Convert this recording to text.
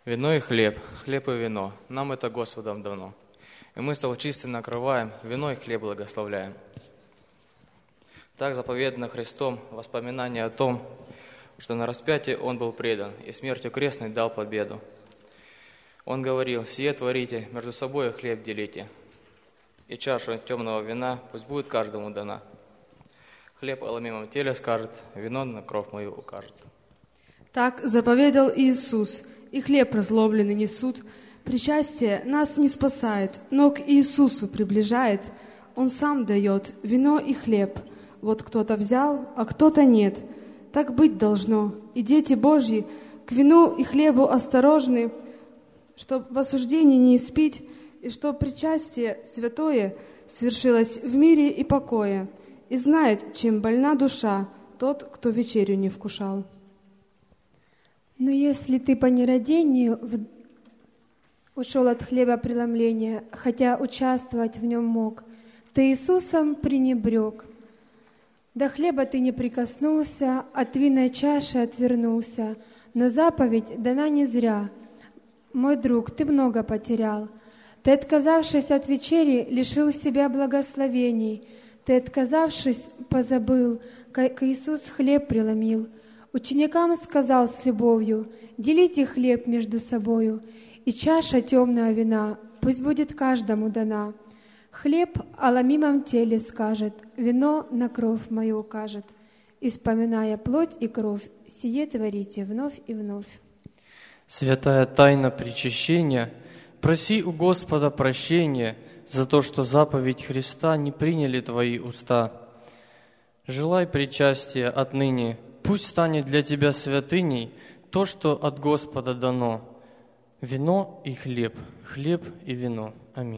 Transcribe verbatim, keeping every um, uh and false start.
Вино и хлеб, хлеб и вино, нам это Господом дано. И мы стол чистый накрываем, вино и хлеб благословляем. Так заповедано Христом воспоминание о том, что на распятии Он был предан и смертью крестной дал победу. Он говорил: «Сие творите, между собой хлеб делите, и чашу темного вина пусть будет каждому дана. Хлеб о ломимом теле скажет, вино на кровь мою укажет». Так заповедал Иисус, и хлеб разломленный несут. Причастие нас не спасает, но к Иисусу приближает. Он сам дает вино и хлеб. Вот кто-то взял, а кто-то нет. Так быть должно, и дети Божьи к вину и хлебу осторожны, чтоб в осуждении не испить, и чтоб причастие святое свершилось в мире и покое. И знает, чем больна душа, тот, кто вечерю не вкушал. Но если ты по нерадению в... ушел от хлеба преломления, хотя участвовать в нем мог, ты Иисусом пренебрег. До хлеба ты не прикоснулся, от винной чаши отвернулся, но заповедь дана не зря. Мой друг, ты много потерял. Ты, отказавшись от вечери, лишил себя благословений. Ты, отказавшись, позабыл, как Иисус хлеб преломил. Ученикам сказал с любовью: делите хлеб между собою, и чаша темного вина пусть будет каждому дана. Хлеб о ломимом теле скажет, вино на кровь мою укажет. И, вспоминая плоть и кровь, сие творите вновь и вновь. Святая тайна причащения, проси у Господа прощения за то, что заповедь Христа не приняли твои уста. Желай причастия отныне, пусть станет для тебя святыней то, что от Господа дано. Вино и хлеб, хлеб и вино. Аминь.